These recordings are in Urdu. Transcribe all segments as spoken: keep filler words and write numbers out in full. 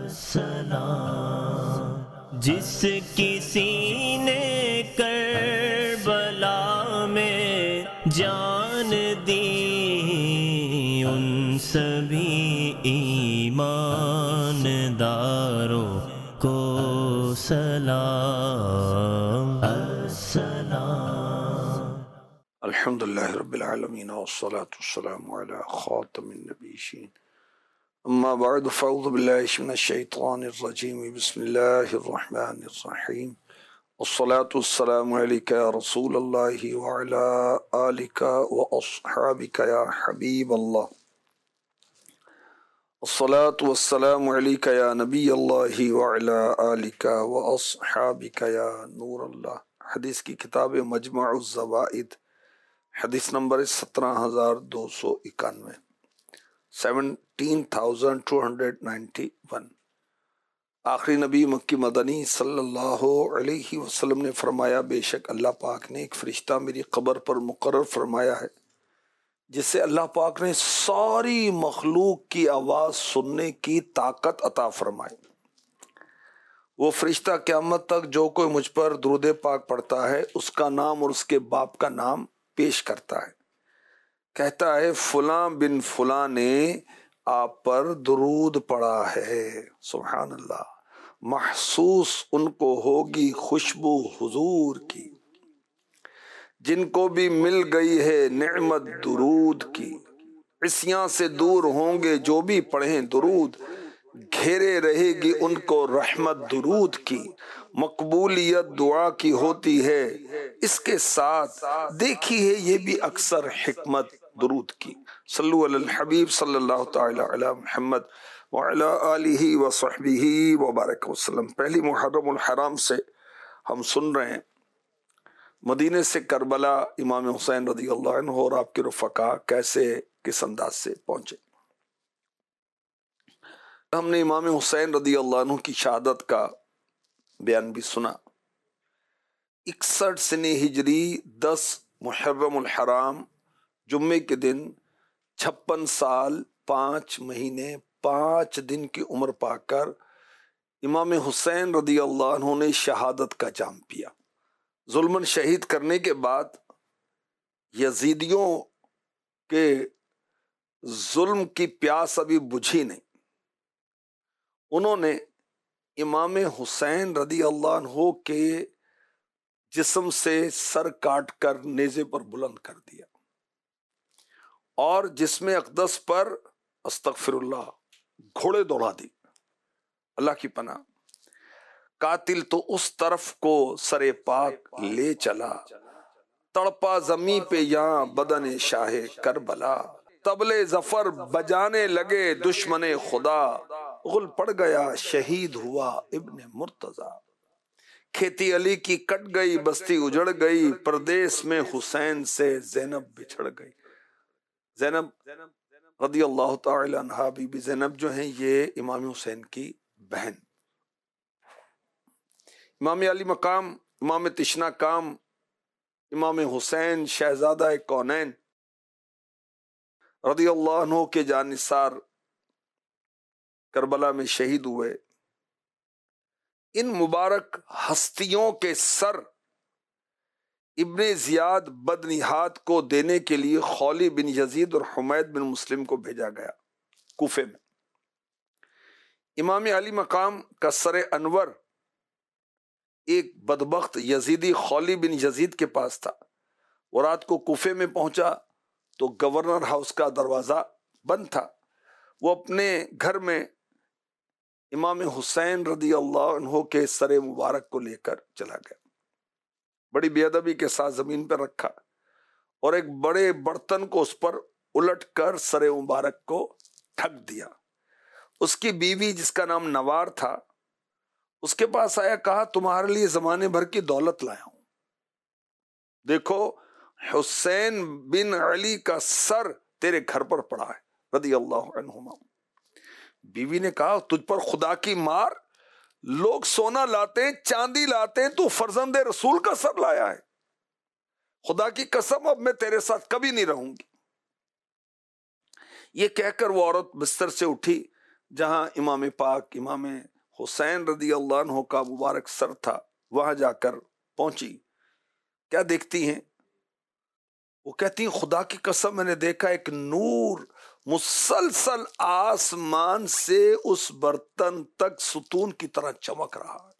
السلام جس کسی نے کربلا میں جان دی ان سبھی ایمان داروں کو سلام السلام۔ الحمدللہ رب العالمین والصلاة والسلام علی خاتم النبیین، اما بعد فاعوذ باللہ من الشیطان الرجیم، بسم اللہ الرحمن الرحیم، والصلاة والسلام علیک یا رسول اللہ وعلی آلک واصحابک یا حبیب اللہ، والصلاة والسلام علیک یا نبی اللہ وعلی آلک واصحابک یا نور اللہ۔ حدیث کی کتاب مجمع الزوائد، حدیث نمبر سترہ ہزار دو سو اکانوے، seventeen thousand two hundred ninety one. آخری نبی مکی مدنی صلی اللہ علیہ وسلم نے فرمایا، بے شک اللہ پاک نے ایک فرشتہ میری قبر پر مقرر فرمایا ہے جس سے اللہ پاک نے ساری مخلوق کی آواز سننے کی طاقت عطا فرمائی۔ وہ فرشتہ قیامت تک جو کوئی مجھ پر درود پاک پڑھتا ہے اس کا نام اور اس کے باپ کا نام پیش کرتا ہے، کہتا ہے فلاں بن فلاں نے آپ پر درود پڑھا ہے، سبحان اللہ، محسوس ان کو ہوگی خوشبو حضور کی، جن کو بھی مل گئی ہے نعمت درود کی، عصیاں سے دور ہوں گے جو بھی پڑھیں درود، گھیرے رہے گی ان کو رحمت درود کی، مقبولیت دعا کی ہوتی ہے اس کے ساتھ، دیکھی ہے یہ بھی اکثر حکمت درود کی۔ صلو علی الحبیب صلی اللہ تعالی علی محمد وعلی آلہ وصحبہ وبارک وسلم۔ پہلی محرم الحرام سے ہم سن رہے ہیں مدینے سے کربلا امام حسین رضی اللہ عنہ اور آپ کے رفقا کیسے کس انداز سے پہنچے۔ ہم نے امام حسین رضی اللہ عنہ کی شہادت کا بیان بھی سنا۔ اکسٹھ سنی ہجری دس محرم الحرام جمعے کے دن چھپن سال پانچ مہینے پانچ دن کی عمر پا کر امام حسین رضی اللہ عنہ نے شہادت کا جام پیا۔ ظلمن شہید کرنے کے بعد یزیدیوں کے ظلم کی پیاس ابھی بجھی نہیں، انہوں نے امام حسین رضی اللہ عنہ کے جسم سے سر کاٹ کر نیزے پر بلند کر دیا اور جسم اقدس پر استغفر اللہ گھوڑے دوڑا دی۔ اللہ کی پناہ، قاتل تو اس طرف کو سرے پاک لے چلا، تڑپا زمیں پہ یہاں بدن شاہ کربلا، طبلِ ظفر بجانے لگے دشمن خدا، غل پڑ گیا شہید ہوا ابن مرتضی، کھیتی علی کی کٹ گئی بستی اجڑ گئی، پردیس میں حسین سے زینب بچھڑ گئی۔ زینب رضی اللہ تعالی عنہا، بی بی زینب جو ہیں یہ امام حسین کی بہن۔ امام علی مقام، امام تشنا کام، امام حسین شہزادہ کونین رضی اللہ عنہ کے جانثار کربلا میں شہید ہوئے۔ ان مبارک ہستیوں کے سر ابن زیاد بدنہاد کو دینے کے لیے خولی بن یزید اور حمید بن مسلم کو بھیجا گیا کوفے میں۔ امام علی مقام کا سر انور ایک بدبخت یزیدی خولی بن یزید کے پاس تھا۔ وہ رات کو کوفے میں پہنچا تو گورنر ہاؤس کا دروازہ بند تھا۔ وہ اپنے گھر میں امام حسین رضی اللہ عنہ کے سر مبارک کو لے کر چلا گیا، بڑی بے ادبی کے ساتھ زمین پر رکھا اور ایک بڑے برتن کو اس پر الٹ کر سر مبارک کو ڈھک دیا۔ اس کی بیوی جس کا نام نوار تھا اس کے پاس آیا، کہا تمہارے لیے زمانے بھر کی دولت لایا ہوں، دیکھو حسین بن علی کا سر تیرے گھر پر پڑا ہے رضی اللہ عنہما۔ بیوی نے کہا تجھ پر خدا کی مار، لوگ سونا لاتے ہیں چاندی لاتے ہیں، تو فرزند رسول کا سر لایا ہے، خدا کی قسم اب میں تیرے ساتھ کبھی نہیں رہوں گی۔ یہ کہہ کر وہ عورت بستر سے اٹھی، جہاں امام پاک امام حسین رضی اللہ عنہ کا مبارک سر تھا، وہاں جا کر پہنچی، کیا دیکھتی ہیں؟ وہ کہتی ہیں خدا کی قسم میں نے دیکھا ایک نور مسلسل آسمان سے اس برتن تک ستون کی طرح چمک رہا ہے،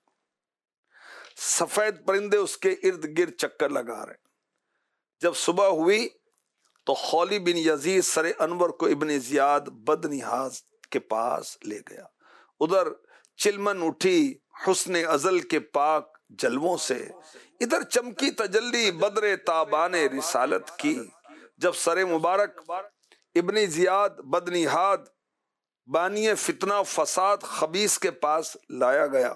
سفید پرندے اس کے ارد گرد چکر لگا رہے۔ جب صبح ہوئی تو خولی بن یزید سر انور کو ابن زیاد بدنہاز کے پاس لے گیا، ادھر چلمن اٹھی حسن ازل کے پاک جلووں سے، ادھر چمکی تجلی بدر تابان رسالت کی۔ جب سر مبارک ابن زیاد بدنہاد بانی فتنہ فساد خبیث کے پاس لایا گیا،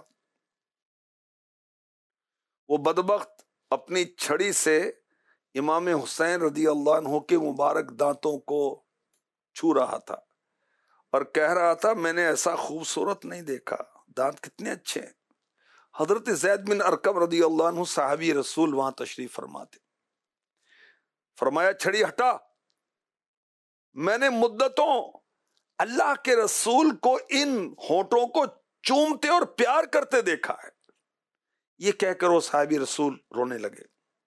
وہ بدبخت اپنی چھڑی سے امام حسین رضی اللہ عنہ کے مبارک دانتوں کو چھو رہا تھا اور کہہ رہا تھا میں نے ایسا خوبصورت نہیں دیکھا، دانت کتنے اچھے ہیں۔ حضرت زید بن ارقم رضی اللہ عنہ صحابی رسول وہاں تشریف فرما تھے، فرمایا چھڑی ہٹا، میں نے مدتوں اللہ کے رسول کو ان ہونٹوں کو چومتے اور پیار کرتے دیکھا ہے۔ یہ کہہ کر وہ صحابی رسول رونے لگے۔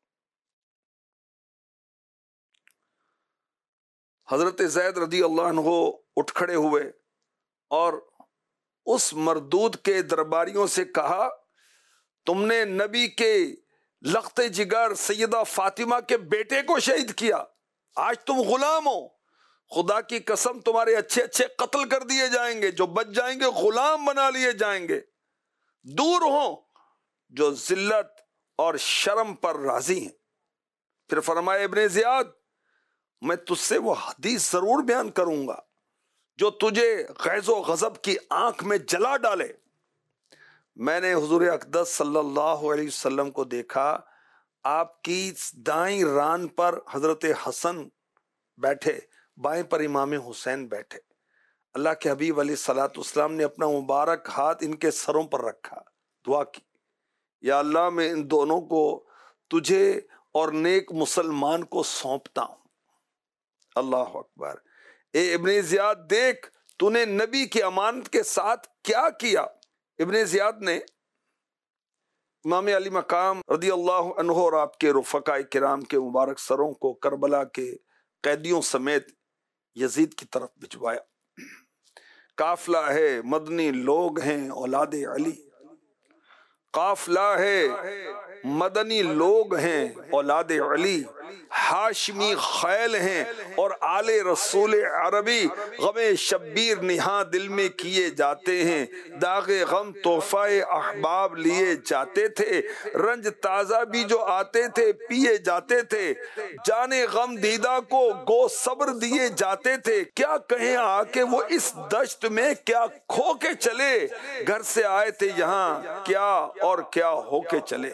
حضرت زید رضی اللہ عنہ اٹھ کھڑے ہوئے اور اس مردود کے درباریوں سے کہا تم نے نبی کے لخت جگر سیدہ فاطمہ کے بیٹے کو شہید کیا، آج تم غلام ہو، خدا کی قسم تمہارے اچھے اچھے قتل کر دیے جائیں گے، جو بچ جائیں گے غلام بنا لیے جائیں گے، دور ہوں جو ذلت اور شرم پر راضی ہیں۔ پھر فرمایا ابن زیاد میں تجھ سے وہ حدیث ضرور بیان کروں گا جو تجھے غیظ و غضب کی آنکھ میں جلا ڈالے۔ میں نے حضور اقدس صلی اللہ علیہ وسلم کو دیکھا، آپ کی دائیں ران پر حضرت حسن بیٹھے، بائیں پر امام حسین بیٹھے۔ اللہ کے حبیب علیہ الصلوۃ والسلام نے اپنا مبارک ہاتھ ان کے سروں پر رکھا، دعا کی یا اللہ میں ان دونوں کو تجھے اور نیک مسلمان کو سونپتا ہوں۔ اللہ اکبر۔ اے ابن زیاد دیکھ تو نے نبی کی امانت کے ساتھ کیا کیا۔ ابن زیاد نے امام علی مقام رضی اللہ عنہ اور آپ کے رفقاء کرام کے مبارک سروں کو کربلا کے قیدیوں سمیت یزید کی طرف بھجوایا۔ قافلہ ہے مدنی لوگ ہیں اولاد علی، قافلہ ہے مدنی لوگ ہیں اولاد علی، ہاشمی خیل ہیں اور آل رسول عربی، غم شبیر نہاں دل میں کیے جاتے ہیں، داغ غم تحفہ احباب لیے جاتے تھے، رنج تازہ بھی جو آتے تھے پیے جاتے تھے، جانے غم دیدہ کو گو صبر دیے جاتے تھے، کیا کہیں آ کے وہ اس دشت میں کیا کھو کے چلے، گھر سے آئے تھے یہاں کیا اور کیا ہو کے چلے۔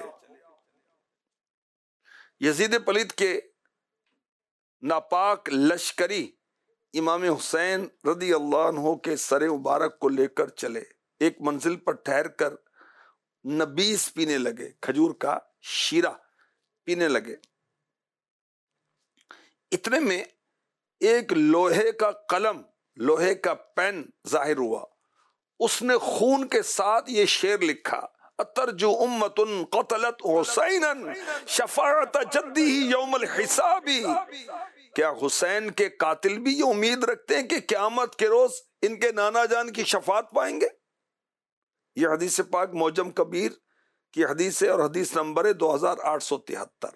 یزید پلیت کے ناپاک لشکری امام حسین رضی اللہ عنہ کے سر مبارک کو لے کر چلے، ایک منزل پر ٹھہر کر نبیس پینے لگے، کھجور کا شیرہ پینے لگے۔ اتنے میں ایک لوہے کا قلم، لوہے کا پین ظاہر ہوا، اس نے خون کے ساتھ یہ شعر لکھا، اترجو امت قتلت حسینا شفاعت جدی یوم الحساب۔ کیا حسین کے قاتل بھی یہ امید رکھتے ہیں کہ قیامت کے روز ان کے نانا جان کی شفاعت پائیں گے؟ یہ حدیث پاک معجم کبیر کی حدیث ہے اور حدیث نمبر ہے دو ہزار آٹھ سو تہتر۔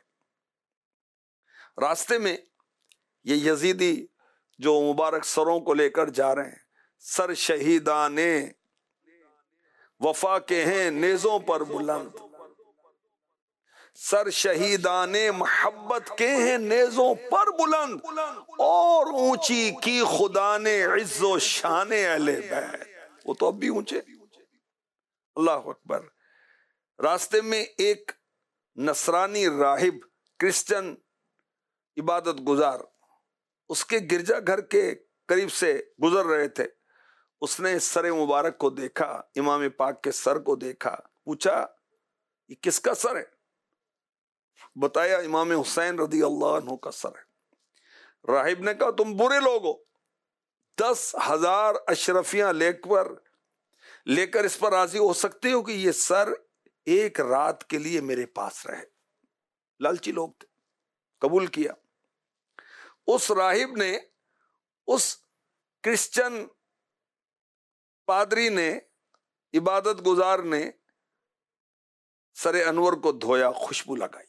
راستے میں یہ یزیدی جو مبارک سروں کو لے کر جا رہے ہیں، سر شہیدانے وفا کے ہیں نیزوں پر بلند، سر شہیدان محبت کے ہیں نیزوں پر بلند، اور اونچی کی خدا نے عز و شان اہل بیت، وہ تو اب بھی اونچے۔ اللہ اکبر۔ راستے میں ایک نصرانی راہب، کرسچن عبادت گزار، اس کے گرجا گھر کے قریب سے گزر رہے تھے، اس نے سر مبارک کو دیکھا، امام پاک کے سر کو دیکھا، پوچھا یہ کس کا سر ہے؟ بتایا امام حسین رضی اللہ عنہ کا سر ہے۔ راہب نے کہا تم برے لوگ ہو، دس ہزار اشرفیاں لے کر لے کر اس پر راضی ہو سکتے ہو کہ یہ سر ایک رات کے لیے میرے پاس رہے؟ لالچی لوگ تھے، قبول کیا۔ اس راہب نے، اس کرسچن پادری نے، عبادت گزار نے سر انور کو دھویا، خوشبو لگائی،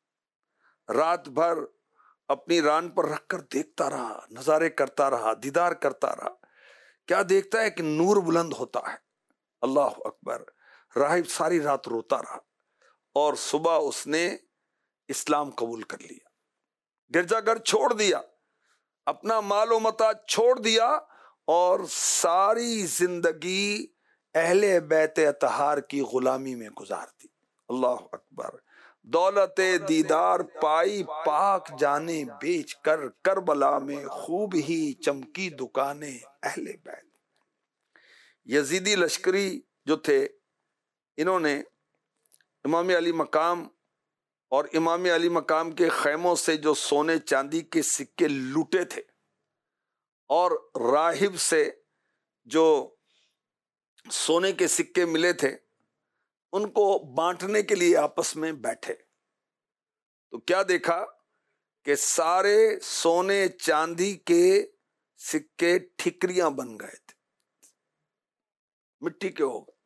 رات بھر اپنی ران پر رکھ کر دیکھتا رہا، نظارے کرتا رہا، دیدار کرتا رہا۔ کیا دیکھتا ہے کہ نور بلند ہوتا ہے، اللہ اکبر۔ راہب ساری رات روتا رہا اور صبح اس نے اسلام قبول کر لیا، گرجا گھر چھوڑ دیا، اپنا مال و متاع چھوڑ دیا اور ساری زندگی اہل بیت اطہار کی غلامی میں گزار دی۔ اللہ اکبر۔ دولت دیدار پائی پاک جانے بیچ کر، کربلا میں خوب ہی چمکی دکانیں اہل بیت۔ یزیدی لشکری جو تھے، انہوں نے امام علی مقام اور امام علی مقام کے خیموں سے جو سونے چاندی کے سکے لوٹے تھے اور راہب سے جو سونے کے سکے ملے تھے ان کو بانٹنے کے لیے آپس میں بیٹھے، تو کیا دیکھا کہ سارے سونے چاندی کے سکے ٹھکریاں بن گئے تھے، مٹی کے ہو گئے،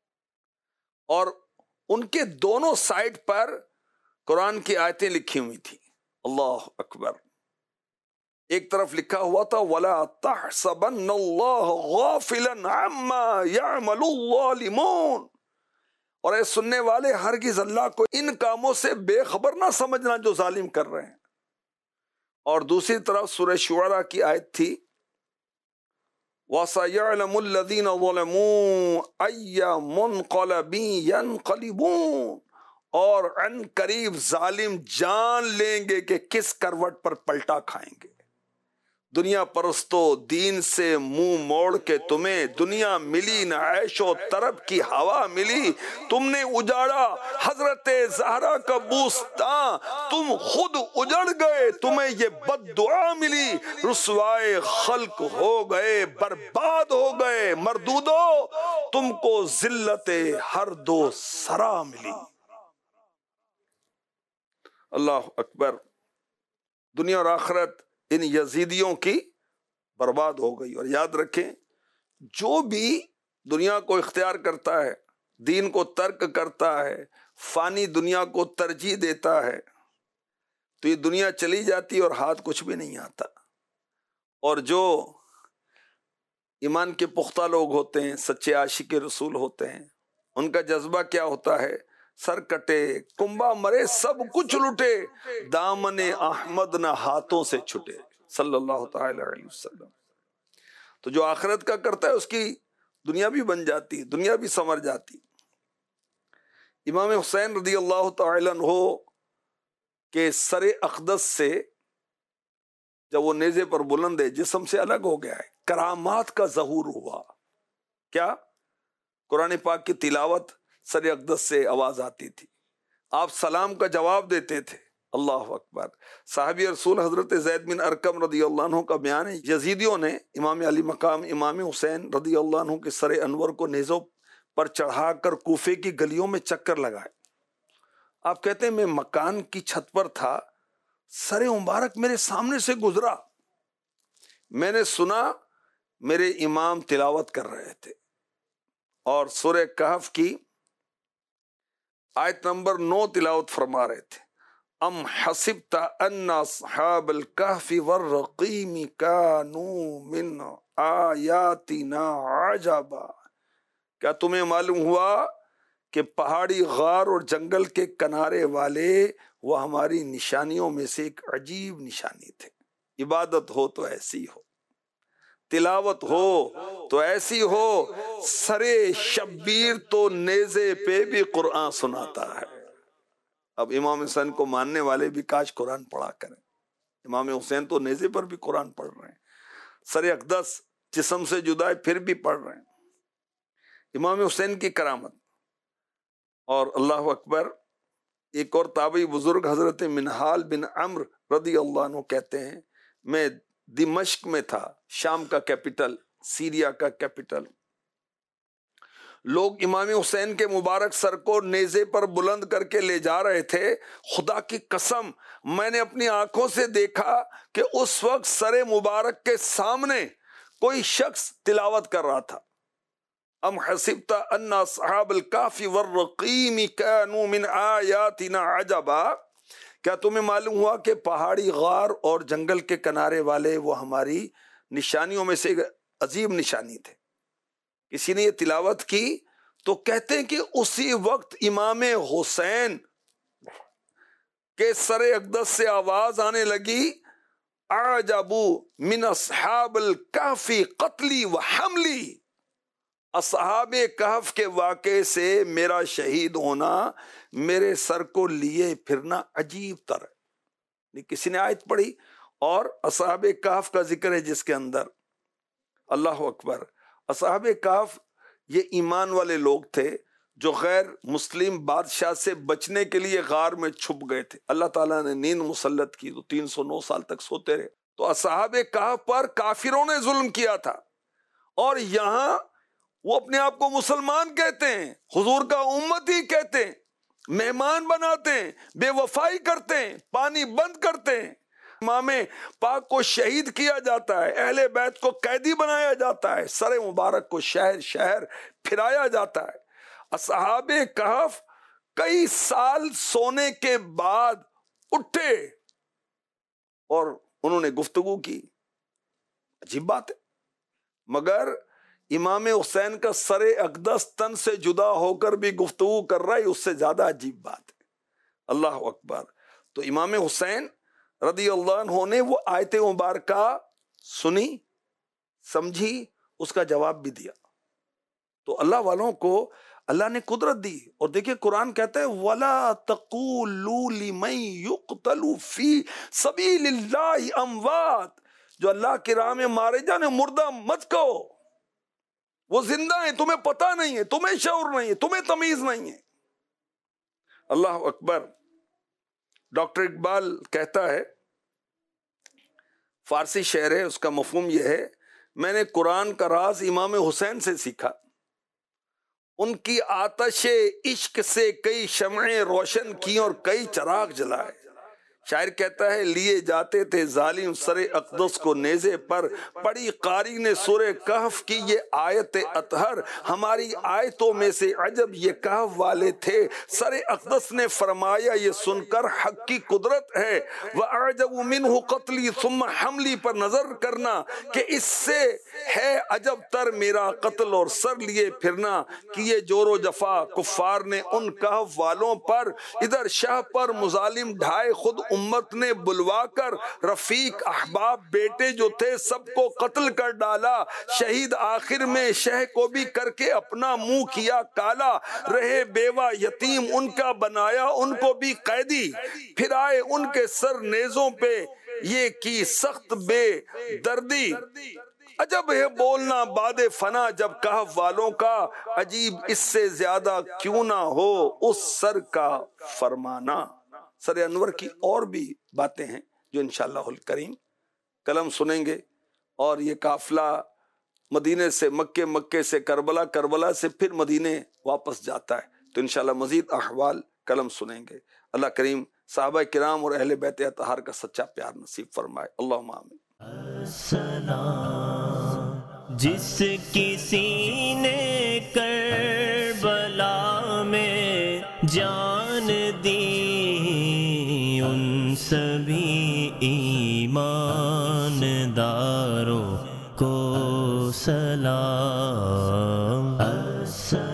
اور ان کے دونوں سائڈ پر قرآن کی آیتیں لکھی ہوئی تھی۔ اللہ اکبر۔ ایک طرف لکھا ہوا تھا وَلَا تَحْسَبَنَّ اللَّهَ غَافِلًا عَمَّا يَعْمَلُ الظَّالِمُونَ، اور اے سننے والے ہرگز اللہ کو ان کاموں سے بے خبر نہ سمجھنا جو ظالم کر رہے ہیں۔ اور دوسری طرف سورہ شعراء کی آیت تھی وَسَيَعْلَمُ الَّذِينَ ظَلَمُوا أَيَّ مُنْقَلَبٍ يَنْقَلِبُونَ، اور عن قریب ظالم جان لیں گے کہ کس کروٹ پر پلٹا کھائیں گے۔ دنیا پرستو، دین سے منہ موڑ کے تمہیں دنیا ملی نہ عیش و طرب کی ہوا ملی، تم نے اجاڑا حضرت زہرا کا بوستان، تم خود اجڑ گئے، تمہیں یہ بد دعا ملی، رسوائے خلق ہو گئے، برباد ہو گئے، مردودو تم کو ذلت ہر دو سرا ملی۔ اللہ اکبر۔ دنیا اور آخرت ان یزیدیوں کی برباد ہو گئی۔ اور یاد رکھیں، جو بھی دنیا کو اختیار کرتا ہے، دین کو ترک کرتا ہے، فانی دنیا کو ترجیح دیتا ہے، تو یہ دنیا چلی جاتی اور ہاتھ کچھ بھی نہیں آتا۔ اور جو ایمان کے پختہ لوگ ہوتے ہیں، سچے عاشق رسول ہوتے ہیں، ان کا جذبہ کیا ہوتا ہے؟ سر کٹے کنبا مرے سب کچھ لٹے، دامن احمد نہ ہاتھوں سے چھٹے، صلی اللہ تعالی علیہ وسلم۔ تو جو آخرت کا کرتا ہے اس کی دنیا بھی بن جاتی، دنیا بھی سنور جاتی۔ امام حسین رضی اللہ تعالی عنہ کے سر اقدس سے جب وہ نیزے پر بلند ہے، جسم سے الگ ہو گیا ہے، کرامات کا ظہور ہوا۔ کیا؟ قرآن پاک کی تلاوت سر اقدس سے آواز آتی تھی، آپ سلام کا جواب دیتے تھے۔ اللہ اکبر۔ صحابی رسول حضرت زید بن ارقم رضی اللہ عنہ کا بیان ہے، یزیدیوں نے امام علی مقام امام حسین رضی اللہ عنہ کے سر انور کو نیزوں پر چڑھا کر کوفے کی گلیوں میں چکر لگائے۔ آپ کہتے ہیں میں مکان کی چھت پر تھا، سر مبارک میرے سامنے سے گزرا، میں نے سنا میرے امام تلاوت کر رہے تھے اور سورہ کہف کی آیت نمبر نو تلاوت فرما رہے تھے۔ ام حسبت ان اصحاب الکہف والرقیم کانوا من آیاتنا عجبا، کیا تمہیں معلوم ہوا کہ پہاڑی غار اور جنگل کے کنارے والے وہ ہماری نشانیوں میں سے ایک عجیب نشانی تھے۔ عبادت ہو تو ایسی ہو، تلاوت ہو تو ایسی ہو، سرے شبیر تو نیزے پہ بھی قرآن سناتا ہے۔ اب امام حسین کو ماننے والے بھی کاش قرآن پڑھا کریں۔ امام حسین تو نیزے پر بھی قرآن پڑھ رہے ہیں، سر اقدس جسم سے جدا ہے پھر بھی پڑھ رہے ہیں۔ امام حسین کی کرامت۔ اور اللہ اکبر، ایک اور تابعی بزرگ حضرت منہال بن عمرو رضی اللہ عنہ کہتے ہیں میں دمشق میں تھا، شام کا کیپٹل، سیریا کا کیپٹل۔ لوگ امام حسین کے مبارک سر کو نیزے پر بلند کر کے لے جا رہے تھے۔ خدا کی قسم میں نے اپنی آنکھوں سے دیکھا کہ اس وقت سر مبارک کے سامنے کوئی شخص تلاوت کر رہا تھا، ام حسبت ان اصحاب الکہف والرقیم کانوا من آیاتنا عجبا، کیا تمہیں معلوم ہوا کہ پہاڑی غار اور جنگل کے کنارے والے وہ ہماری نشانیوں میں سے ایک عظیم نشانی تھے۔ کسی نے یہ تلاوت کی تو کہتے ہیں کہ اسی وقت امام حسین کے سر اقدس سے آواز آنے لگی، اعجبوا من اصحاب الکہف قتلی و حملی، اصحاب کہف کے واقعے سے میرا شہید ہونا، میرے سر کو لیے پھرنا عجیب تر ہے۔ کسی نے آیت پڑھی اور اصحاب کہف کا ذکر ہے جس کے اندر، اللہ اکبر۔ اصحاب کہف یہ ایمان والے لوگ تھے جو غیر مسلم بادشاہ سے بچنے کے لیے غار میں چھپ گئے تھے۔ اللہ تعالیٰ نے نیند مسلط کی تو تین سو نو سال تک سوتے رہے۔ تو اصحاب کہف پر کافروں نے ظلم کیا تھا، اور یہاں وہ اپنے آپ کو مسلمان کہتے ہیں، حضور کا امتی کہتے ہیں، مہمان بناتے ہیں، بے وفائی کرتے ہیں، پانی بند کرتے ہیں، امام پاک کو شہید کیا جاتا ہے، اہل بیت کو قیدی بنایا جاتا ہے، سر مبارک کو شہر شہر پھرایا جاتا ہے۔ اصحاب کہف کئی سال سونے کے بعد اٹھے اور انہوں نے گفتگو کی، عجیب بات ہے، مگر امام حسین کا سر اقدس تن سے جدا ہو کر بھی گفتگو کر رہا ہے، اس سے زیادہ عجیب بات ہے۔ اللہ اکبر۔ تو امام حسین رضی اللہ عنہ نے وہ آیت مبارکہ سنی، سمجھی، اس کا جواب بھی دیا۔ تو اللہ والوں کو اللہ نے قدرت دی، اور دیکھیں قرآن کہتا ہے وَلَا تَقُولُوا لِمَن يُقْتَلُ فِي سَبِيلِ اللَّهِ أَمْوَاتٌ، جو اللہ کی راہ میں مارے جانے مردہ مت کہو، وہ زندہ ہیں، تمہیں پتہ نہیں ہے، تمہیں شعور نہیں ہے، تمہیں تمیز نہیں ہے۔ اللہ اکبر۔ ڈاکٹر اقبال کہتا ہے، فارسی شعر ہے، اس کا مفہوم یہ ہے، میں نے قرآن کا راز امام حسین سے سیکھا، ان کی آتش عشق سے کئی شمعیں روشن کی اور کئی چراغ جلائے۔ شاعر کہتا ہے لیے جاتے تھے ظالم سر اقدس کو نیزے پر، پڑھی قاری نے سورہ کہف کی یہ آیت اطہر، ہماری آیتوں میں سے عجب یہ کہف والے تھے، سر اقدس نے فرمایا یہ سن کر حق کی قدرت ہے، وَأَعْجَبُ مِنْهُ قَتْلِي ثُمَّ حَمْلِي پر نظر کرنا کہ اس سے ہے عجب تر میرا قتل اور سر لیے پھرنا، کیے جور و جفا کفار نے ان کہف والوں پر، ادھر شاہ پر مظالم ڈھائے خود امت نے بلوا کر، رفیق احباب بیٹے جو تھے سب کو قتل کر ڈالا، شہید آخر میں شہ کو بھی کر کے اپنا منہ کیا کالا، رہے بیوہ یتیم ان کا بنایا ان کو بھی قیدی، پھر آئے ان کے سر نیزوں پہ یہ کی سخت بے دردی، عجب ہے بولنا بعد فنا جب کہف والوں کا، عجیب اس سے زیادہ کیوں نہ ہو اس سر کا فرمانا۔ سر انور کی اور بھی باتیں ہیں جو انشاءاللہ الکریم کلم سنیں گے، اور یہ قافلہ مدینے سے مکے، مکے سے کربلا، کربلا سے پھر مدینے واپس جاتا ہے، تو انشاءاللہ مزید احوال کلم سنیں گے۔ اللہ کریم صحابہ کرام اور اہل بیت اطہار کا سچا پیار نصیب فرمائے، اللہم آمین۔ السلام جس کسی نے کربلا میں جان دی، ان سبھی ایمان داروں کو سلام۔